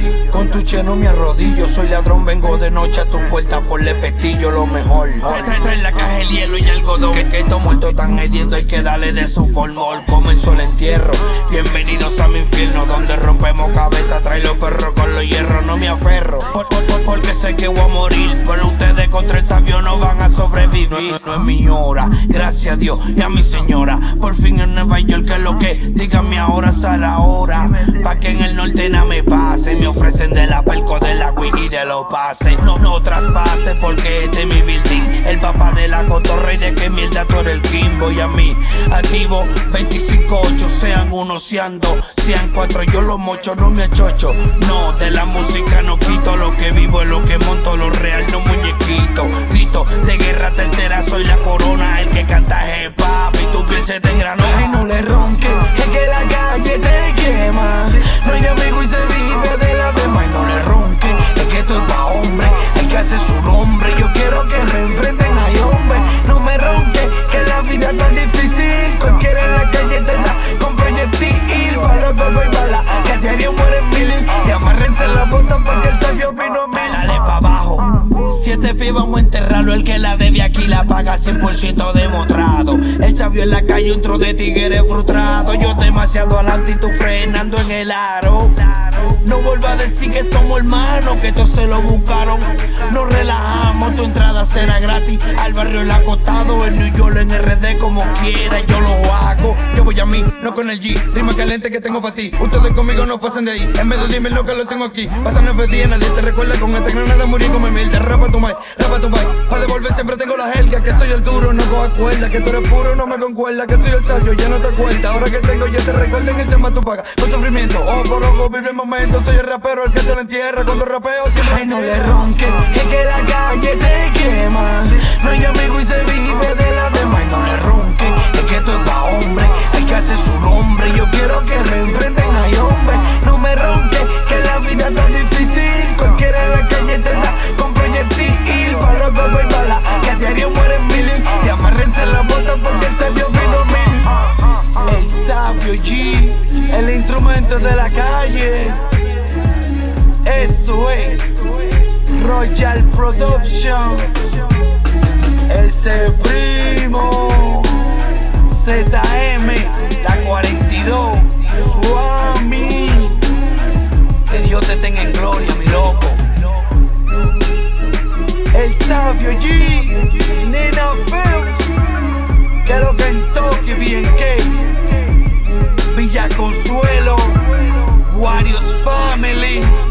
Con tu cheno me arrodillo, soy ladrón, vengo de noche a tu puerta por le pestillo lo mejor. Trae la caja el hielo y algodón, que estos muertos están hediendo, hay que darle de su formol. Comenzó el entierro, bienvenidos a mi infierno, donde rompemos cabeza, trae los perros con los hierros. No me aferro, porque sé que voy a morir, pero ustedes contra el sabio no van a sobrevivir. No es mi hora, gracias a Dios y a mi señora, por fin en Nueva York, que es lo que, díganme ahora es a la hora, pa' que en el norte nada me pase. Me ofrecen de la perco, de la wiki y de los pases. No traspase porque este es mi building, el papá de la cotorra y de qué mierda tú eres el king. Voy a mí, activo 25-8, sean uno, sean dos, sean cuatro, yo los mocho, no me achocho. No, de la música no quito, lo que vivo es lo que monto, lo real no muñequito. Grito de guerra tercera, soy la corona, el que canta es el papi, tu piel se te engranó. Ay, no le ronque, es que la calle te quema, no hay amigo y se vive de la demás. Y no le ronque, es que esto es pa' hombre, hay que hacer su nombre. Yo quiero que me enfrenten a hombre, no me ronque, que la vida es tan difícil. Cualquiera en la calle te da con proyectil, para los y bala, que a diario mueren miles. Y amárrense la bota porque el sabio vino mil. Dale pa' abajo, 7 pies vamos a enterrarlo, el que la debe aquí la paga 100% demostrado. El sabio en la calle, un tro de tigre frustrado. Yo demasiado adelante y tú frenando en el aro. No vuelva a decir que somos hermanos, que esto se lo buscaron. Nos relajamos, tu entrada será gratis. Al barrio el acostado, en New York, en RD, como quiera, yo lo hago. Yo voy a mí, no con el G, rima caliente que tengo para ti. Ustedes conmigo no pasan de ahí, en vez de dime lo que lo tengo aquí. Pasan 9 días, nadie te recuerda con esta granada morir como Emil. Rapa tu mic, pa' devolver siempre tengo la helga. Que soy el duro, no coja cuerda, que tú eres puro, no me concuerda. Que soy el sabio, ya no te acuerdas. Ahora que tengo, ya te recuerdo, en el tema tú pagas con sufrimiento, ojo por ojo, vive el momento. Soy el rapero, el que te lo entierra cuando rapeo. Ay, no le ronque, es que la calle te quema, no hay amigo y se vive de la demás. Y no le ronque, es que esto es pa' hombre, hay que hacer su nombre. Yo quiero que me enfrenten a hombre, no me ronque, que la vida es tan difícil. Cualquiera en la calle te da con proyectil, para los y bala, que a diario mueren miles. Y amárrense la bota porque el sabio vino mil. El sabio G, el instrumento de la calle. Eso es Royal Production. Ese primo ZM, la 42, Swami. Que Dios te tenga en gloria, mi loco. El sabio G, Nina Films, que lo Kentucky BNK, Villa Consuelo, Warriors Family.